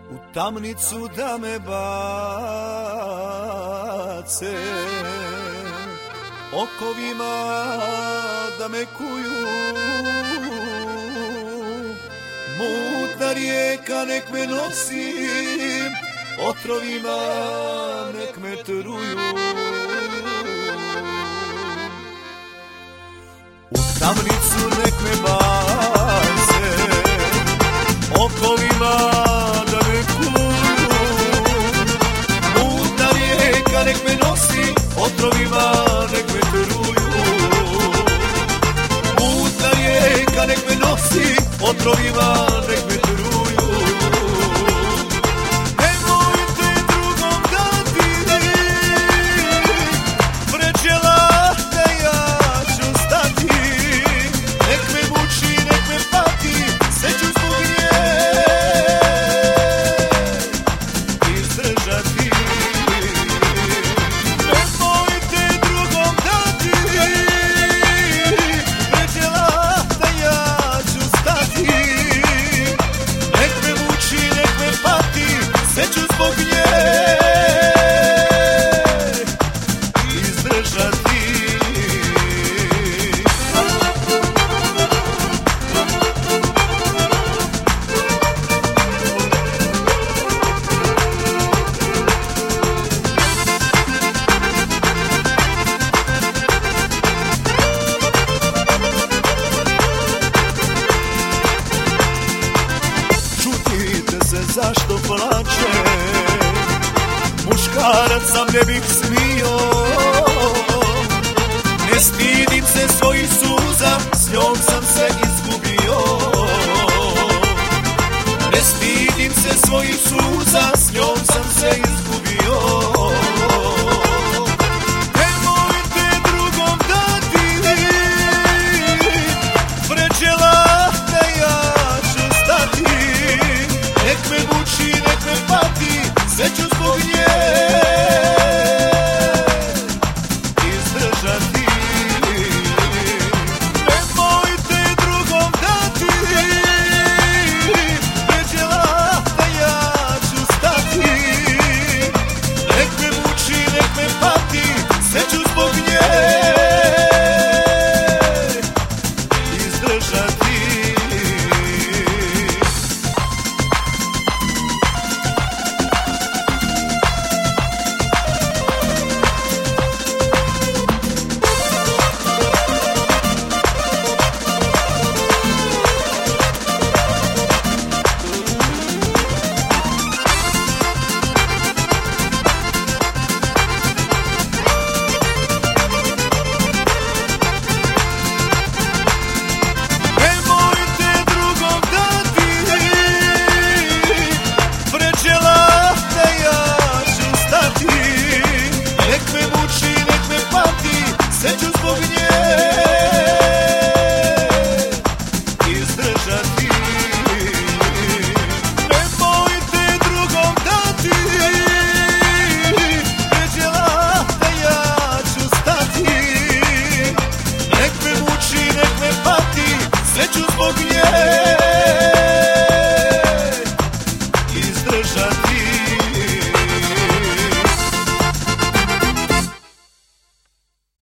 u tamnicu da me bace, okovima da me kuju. Mutna rijeka nek me nosi, otrovima nek me truju. U tamnicu nek me bace, okovima da me kuju. Mutna rijeka nek me nosi, otrovima nek me truju. Mutna rijeka nek me nosi, otrovima nek me truju. Nemojte drugom dati, pređelate ja ću stati. Nek me muči, nek me pati, sve ću zbog nje izdržati. Nemojte drugom dati, pređelate ja ću stati. Nek me muči, nek me pati, sve ću zbog nje izdržati. Čutite se zašto plače, muškarac sam ne bih smio. Ne stidim se svojih suza, s njom sam se izgubio. Ne stidim se svojih suza,